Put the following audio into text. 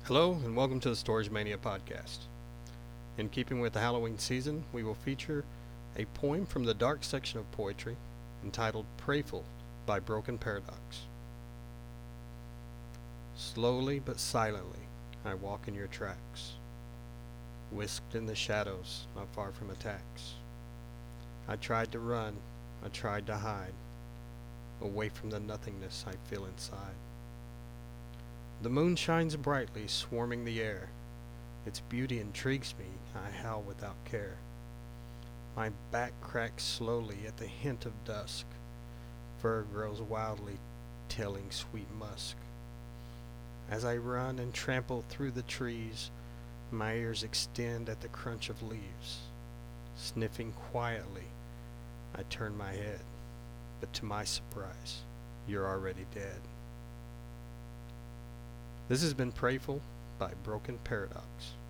Hello, and welcome to the Storage Mania podcast. In keeping with the Halloween season, we will feature a poem from the dark section of poetry entitled Prayful by Broken Paradox. Slowly but silently, I walk in your tracks, whisked in the shadows, not far from attacks. I tried to run, I tried to hide, away from the nothingness I feel inside. The moon shines brightly, swarming the air. Its beauty intrigues me, I howl without care. My back cracks slowly at the hint of dusk. Fur grows wildly, telling sweet musk. As I run and trample through the trees, my ears extend at the crunch of leaves. Sniffing quietly, I turn my head, but to my surprise, you're already dead. This has been Prayful by Broken Paradox.